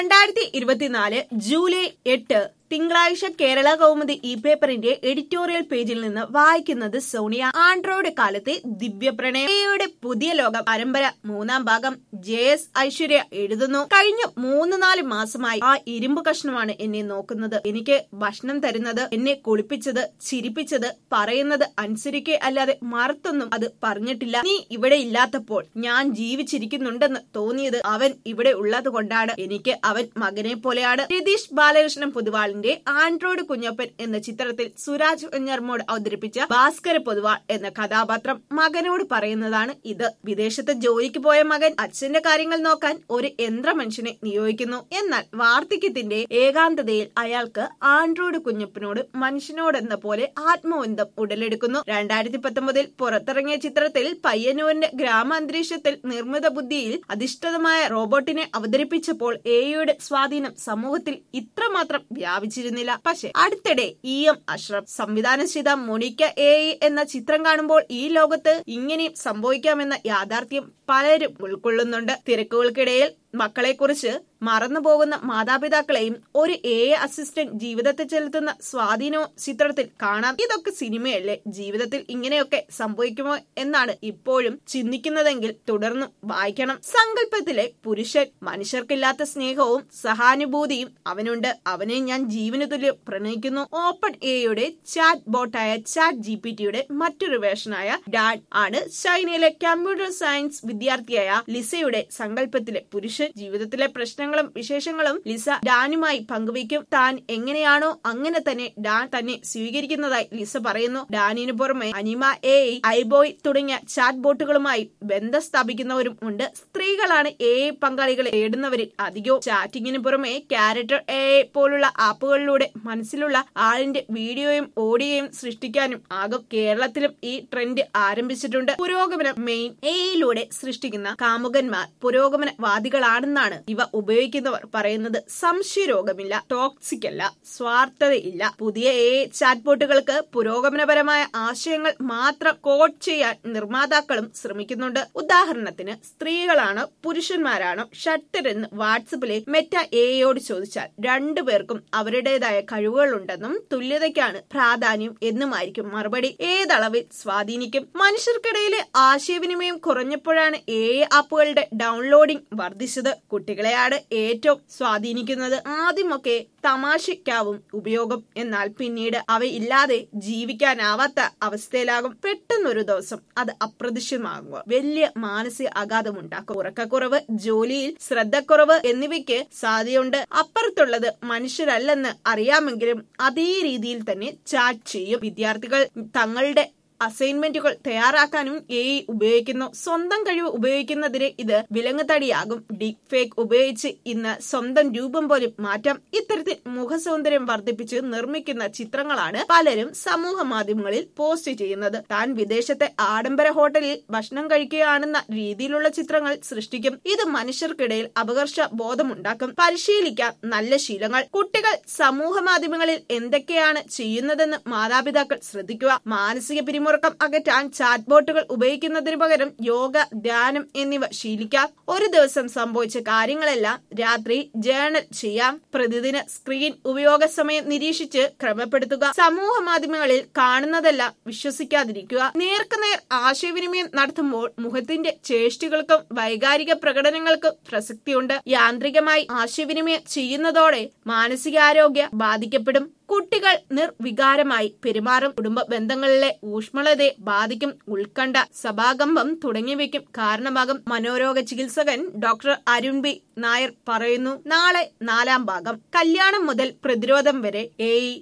2024 July 8 തിങ്കളാഴ്ച കേരള കൗമുദി ഈ പേപ്പറിന്റെ എഡിറ്റോറിയൽ പേജിൽ നിന്ന് വായിക്കുന്നത് സോണിയ. ആൻഡ്രോയിഡ് കാലത്തെ ദിവ്യപ്രണയയുടെ പുതിയ ലോകം പരമ്പര 3-ാം ഭാഗം. JS ഐശ്വര്യ എഴുതുന്നു. കഴിഞ്ഞ 3-4 മാസമായി ആ ഇരുമ്പ് കഷ്ണമാണ് എന്നെ നോക്കുന്നത്, എനിക്ക് ഭക്ഷണം തരുന്നത്, എന്നെ കുളിപ്പിച്ചത്, ചിരിപ്പിച്ചത്, പറയുന്നത് അനുസരിക്കെ അല്ലാതെ മറുത്തൊന്നും അത് പറഞ്ഞിട്ടില്ല. നീ ഇവിടെ ഇല്ലാത്തപ്പോൾ ഞാൻ ജീവിച്ചിരിക്കുന്നുണ്ടെന്ന് തോന്നിയത് അവൻ ഇവിടെ ഉള്ളത് കൊണ്ടാണ്. എനിക്ക് അവൻ മകനെ പോലെയാണ്. രതീഷ് ബാലകൃഷ്ണൻ പൊതുവാളിന്റെ ആൻഡ്രോയിഡ് കുഞ്ഞപ്പൻ എന്ന ചിത്രത്തിൽ സുരാജ് വെഞ്ഞാറമ്മൂട് അവതരിപ്പിച്ച ഭാസ്കര പൊതുവാൾ എന്ന കഥാപാത്രം മകനോട് പറയുന്നതാണ് ഇത്. വിദേശത്ത് ജോലിക്ക് പോയ മകൻ അച്ഛന്റെ കാര്യങ്ങൾ നോക്കാൻ ഒരു യന്ത്ര മനുഷ്യനെ നിയോഗിക്കുന്നു. എന്നാൽ വാർദ്ധക്യത്തിന്റെ ഏകാന്തതയിൽ അയാൾക്ക് ആൻഡ്രോയിഡ് കുഞ്ഞപ്പനോട് മനുഷ്യനോടെന്ന പോലെ ആത്മബന്ധം ഉടലെടുക്കുന്നു. 2019 പുറത്തിറങ്ങിയ ചിത്രത്തിൽ പയ്യന്നൂരിന്റെ ഗ്രാമാന്തരീക്ഷത്തിൽ നിർമ്മിത ബുദ്ധിയിൽ അധിഷ്ഠിതമായ റോബോട്ടിനെ അവതരിപ്പിച്ചപ്പോൾ എയുടെ സ്വാധീനം സമൂഹത്തിൽ ഇത്രമാത്രം വ്യാപിച്ചിരുന്നില്ല. പക്ഷെ അടുത്തിടെ EM അഷ്റഫ് സംവിധാനം ചെയ്ത മോണിക്ക AI എന്ന ചിത്രം കാണുമ്പോൾ ഈ ലോകത്ത് ഇങ്ങനെയും സംഭവിക്കാമെന്ന യാഥാർത്ഥ്യം പലരും ഉൾക്കൊള്ളുന്നുണ്ട്. തിരക്കുകൾക്കിടയിൽ മക്കളെക്കുറിച്ച് മറന്നുപോകുന്ന മാതാപിതാക്കളെയും ഒരു AI അസിസ്റ്റന്റ് ജീവിതത്തിൽ ചെലുത്തുന്ന സ്വാധീനവും ചിത്രത്തിൽ കാണാം. ഇതൊക്കെ സിനിമയല്ലേ? ജീവിതത്തിൽ ഇങ്ങനെയൊക്കെ സംഭവിക്കുമോ എന്നാണ് ഇപ്പോഴും ചിന്തിക്കുന്നതെങ്കിൽ തുടർന്നും വായിക്കണം. സങ്കല്പത്തിലെ പുരുഷൻ മനുഷ്യർക്കില്ലാത്ത സ്നേഹവും സഹാനുഭൂതിയും അവനുണ്ട്. അവനെ ഞാൻ ജീവന് തുല്യം പ്രണയിക്കുന്നു. ഓപ്പൺ എയുടെ ചാറ്റ് ബോട്ടായ ChatGPTയുടെ മറ്റൊരു വേർഷനായ ഡാൻ ആണ് ചൈനയിലെ കമ്പ്യൂട്ടർ സയൻസ് വിദ്യാർത്ഥിയായ ലിസയുടെ സങ്കല്പത്തിലെ പുരുഷൻ. ജീവിതത്തിലെ പ്രശ്നങ്ങളും വിശേഷങ്ങളും ലിസ ഡാനുമായി പങ്കുവയ്ക്കും. താൻ എങ്ങനെയാണോ അങ്ങനെ തന്നെ ഡാൻ തന്നെ സ്വീകരിക്കുന്നതായി ലിസ പറയുന്നു. ഡാനിനു പുറമെ അനിമ AI, ഐബോയ് തുടങ്ങിയ ചാറ്റ് ബോട്ടുകളുമായി ബന്ധം സ്ഥാപിക്കുന്നവരും ഉണ്ട്. സ്ത്രീകളാണ് AI പങ്കാളികളെ തേടുന്നവരിൽ അധികവും. ചാറ്റിങ്ങിന് പുറമെ ക്യാരക്ടർ AI പോലുള്ള ആപ്പുകളിലൂടെ മനസ്സിലുള്ള ആളിന്റെ വീഡിയോയും ഓഡിയോയും സൃഷ്ടിക്കാനും ആകും. കേരളത്തിലും ഈ ട്രെൻഡ് ആരംഭിച്ചിട്ടുണ്ട്. പുരോഗമന മെയിൻ AIയിലൂടെ സൃഷ്ടിക്കുന്ന കാമുകന്മാർ പുരോഗമനവാദികളാണെന്നാണ് ഇവ ഉപയോഗിക്കുന്നവർ പറയുന്നത്. സംശയരോഗമില്ല, ടോക്സിക് അല്ല, സ്വാർത്ഥതയില്ല. പുതിയ AI ചാറ്റ് ബോട്ടുകൾക്ക് പുരോഗമനപരമായ ആശയങ്ങൾ മാത്രം കോഡ് ചെയ്യാൻ നിർമ്മാതാക്കളും ശ്രമിക്കുന്നുണ്ട്. ഉദാഹരണത്തിന് സ്ത്രീകളാണോ പുരുഷന്മാരാണോ ഷട്ടർ എന്ന് വാട്സപ്പിലെ മെറ്റ AIയോട് ചോദിച്ചാൽ രണ്ടുപേർക്കും അവരുടേതായ കഴിവുകളുണ്ടെന്നും തുല്യതയ്ക്കാണ് പ്രാധാന്യം എന്നുമായിരിക്കും മറുപടി. ഏതളവിൽ സ്വാധീനിക്കും? മനുഷ്യർക്കിടയിലെ ആശയവിനിമയം കുറഞ്ഞപ്പോഴാണ് AI ആപ്പുകളുടെ ഡൗൺലോഡിംഗ് വർദ്ധിച്ചത്. കുട്ടികളെയാണ് ഏറ്റവും സ്വാധീനിക്കുന്നത്. ആദ്യമൊക്കെ തമാശയ്ക്കാവും ഉപയോഗം, എന്നാൽ പിന്നീട് അവയില്ലാതെ ജീവിക്കാനാവാത്ത അവസ്ഥയിലാകും. പെട്ടെന്നൊരു ദിവസം അത് അപ്രത്യക്ഷമാകുക വലിയ മാനസിക ആഘാതമുണ്ടാക്കും. ഉറക്കക്കുറവ്, ജോലിയിൽ ശ്രദ്ധക്കുറവ് എന്നിവയ്ക്ക് സാധ്യതയുണ്ട്. അപ്പുറത്തുള്ളത് മനുഷ്യരല്ലെന്ന് അറിയാമെങ്കിലും അതേ രീതിയിൽ തന്നെ ചാറ്റ് ചെയ്യും. വിദ്യാർത്ഥികൾ തങ്ങളുടെ അസൈൻമെന്റുകൾ തയ്യാറാക്കാനും AI ഉപയോഗിക്കുന്നു. സ്വന്തം കഴിവ് ഉപയോഗിക്കുന്നതിന് ഇത് വിലങ്ങുതടിയാകും. ഡീപ് ഫേക്ക് ഉപയോഗിച്ച് ഇന്ന് സ്വന്തം രൂപം പോലും മാറ്റാം. ഇത്തരത്തിൽ മുഖസൗന്ദര്യം വർദ്ധിപ്പിച്ച് നിർമ്മിക്കുന്ന ചിത്രങ്ങളാണ് പലരും സമൂഹ മാധ്യമങ്ങളിൽ പോസ്റ്റ് ചെയ്യുന്നത്. താൻ വിദേശത്തെ ആഡംബര ഹോട്ടലിൽ ഭക്ഷണം കഴിക്കുകയാണെന്ന രീതിയിലുള്ള ചിത്രങ്ങൾ സൃഷ്ടിക്കും. ഇത് മനുഷ്യർക്കിടയിൽ അപകർഷ ബോധമുണ്ടാക്കും. പരിശീലിക്കാം നല്ല ശീലങ്ങൾ. കുട്ടികൾ സമൂഹ മാധ്യമങ്ങളിൽ എന്തൊക്കെയാണ് ചെയ്യുന്നതെന്ന് മാതാപിതാക്കൾ ശ്രദ്ധിക്കുക. മാനസിക പിരിമുറുക്കം അകറ്റാൻ ചാറ്റ് ബോട്ടുകൾ ഉപയോഗിക്കുന്നതിന് പകരം യോഗ, ധ്യാനം എന്നിവ ശീലിക്കാം. ഒരു ദിവസം സംഭവിച്ച കാര്യങ്ങളെല്ലാം രാത്രി ജേർണൽ ചെയ്യാം. പ്രതിദിന സ്ക്രീൻ ഉപയോഗ സമയം നിരീക്ഷിച്ച് ക്രമപ്പെടുത്തുക. സമൂഹ മാധ്യമങ്ങളിൽ കാണുന്നതെല്ലാം വിശ്വസിക്കാതിരിക്കുക. നേർക്കുനേർ ആശയവിനിമയം നടത്തുമ്പോൾ മുഖത്തിന്റെ ചേഷ്ടകൾക്കും വൈകാരിക പ്രകടനങ്ങൾക്കും പ്രസക്തിയുണ്ട്. യാന്ത്രികമായി ആശയവിനിമയം ചെയ്യുന്നതോടെ മാനസികാരോഗ്യം ബാധിക്കപ്പെടും. കുട്ടികൾ നിർവികാരമായി പെരുമാറും. കുടുംബ ബന്ധങ്ങളിലെ ഊഷ്മളതയെ ബാധിക്കും. ഉത്കണ്ഠ, സഭാകമ്പം തുടങ്ങിയവയ്ക്കും കാരണമാകും. മനോരോഗ ചികിത്സകൻ ഡോക്ടർ അരുൺ B നായർ പറയുന്നു. നാളെ 4-ാം ഭാഗം. കല്യാണം മുതൽ പ്രതിരോധം വരെ AI